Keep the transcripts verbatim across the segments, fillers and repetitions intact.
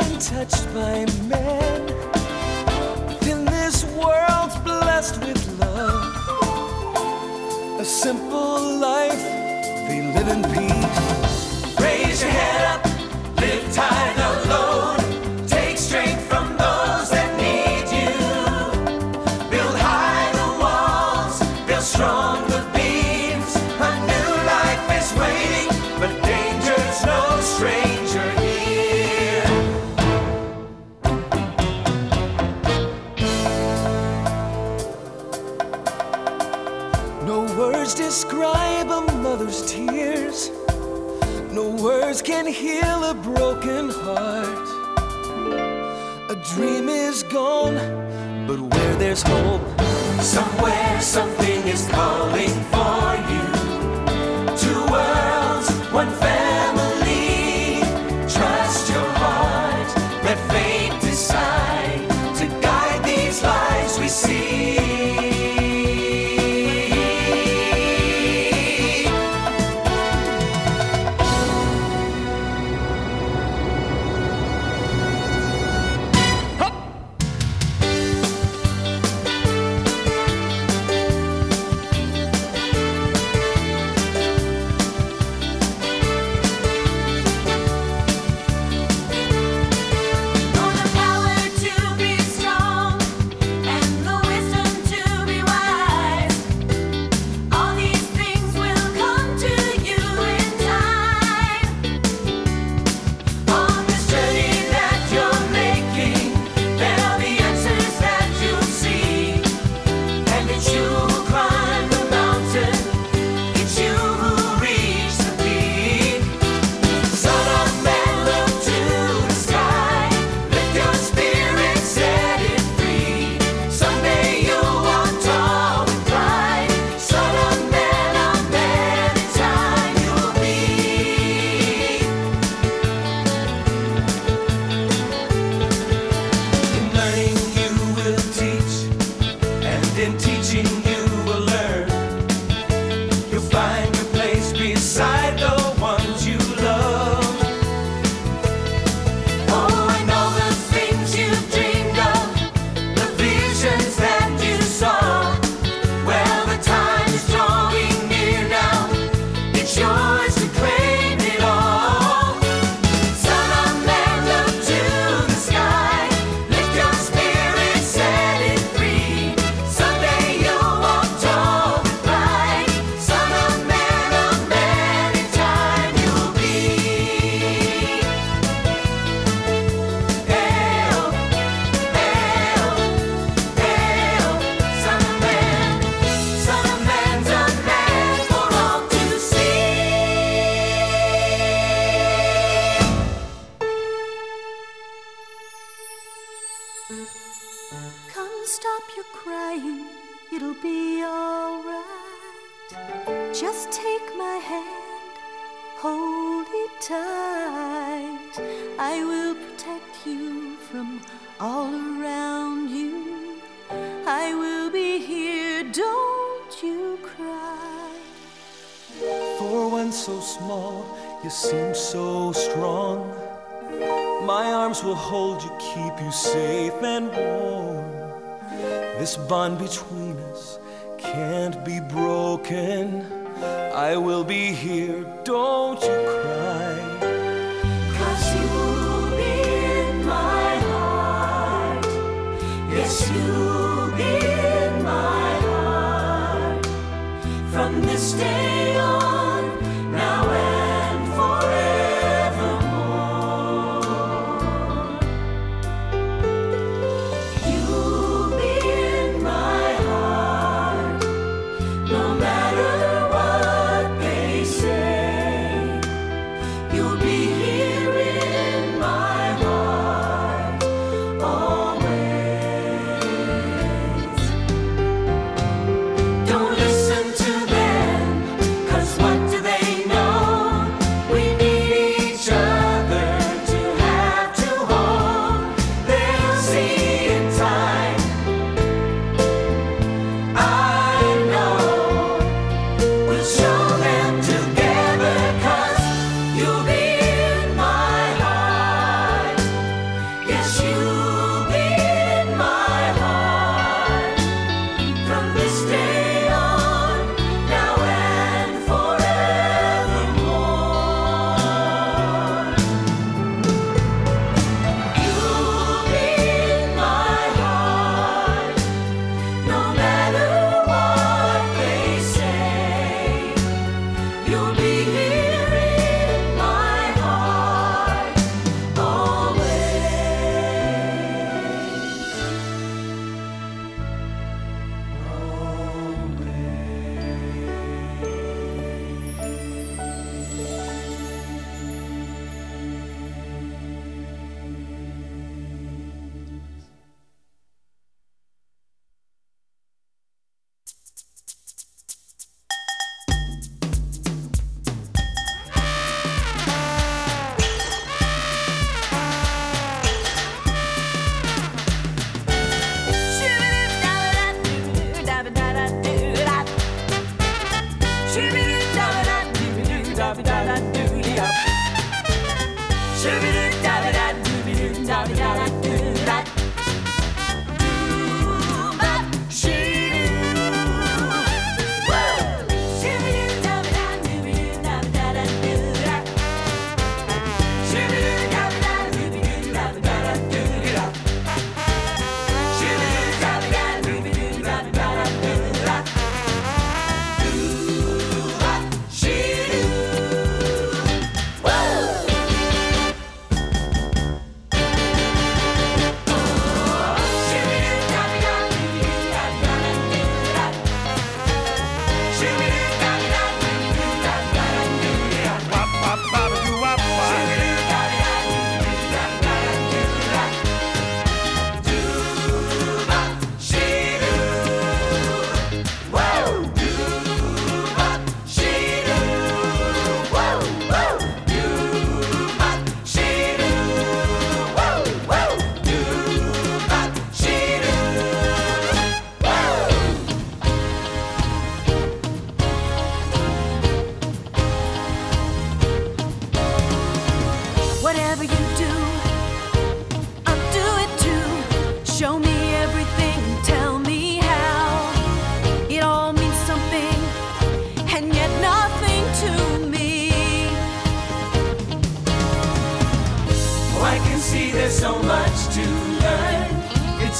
untouched by men. Within this world's blessed with love, a simple life, they live in peace. Raise your head up, lift high the load, take strength from those that need you. Build high the walls, build strong the beams. A new life is waiting, but danger's no stranger here. No words describe a mother's tears. No words can heal a broken heart. A dream is gone, but where there's hope, somewhere something is calling for you. Two worlds, one family. Trust your heart, let fate decide to guide these lives we see. Come, stop your crying, it'll be all right. Just take my hand, hold it tight. I will protect you from all around you. I will be here, don't you cry. For one so small, you seem so strong. My arms will hold you, keep you safe and warm. This bond between us can't be broken. I will be here, don't you cry. 'Cause you'll be in my heart. Yes, you'll be in my heart. From this day on, now and forevermore. You'll be in my heart, no matter what they say. You'll be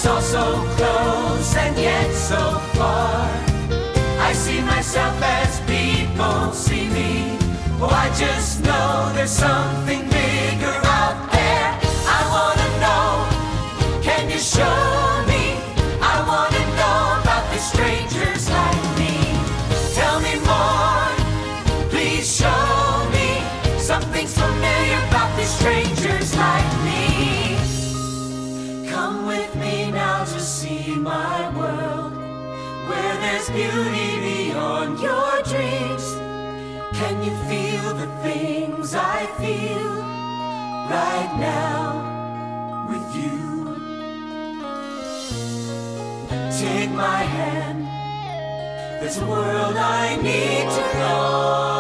It's all so close and yet so far. I see myself as people see me. Oh, I just know there's something bigger out there. I wanna know, can you show me? I wanna know about the strangers like me. Tell me more, please show me. Something's familiar about these strangers like me. Come with me now to see my world, where there's beauty beyond your dreams. Can you feel the things I feel right now with you? Take my hand, there's a world I need to know.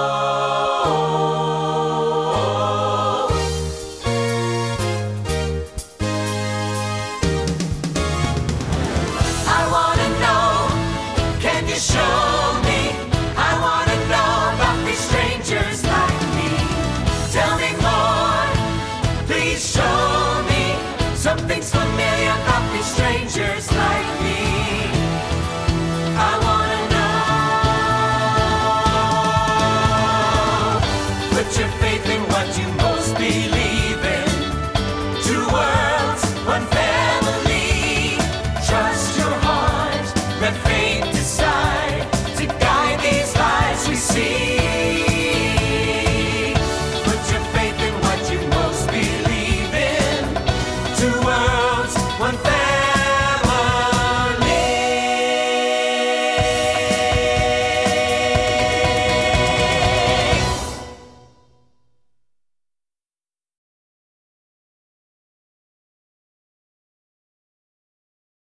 I wanna know, can you show me? I wanna know about these strangers like me. Tell me more, please show me. Something's